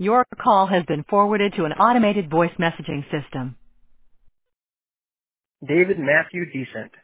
Your call has been forwarded to an automated voice messaging system. David Matthew Decent.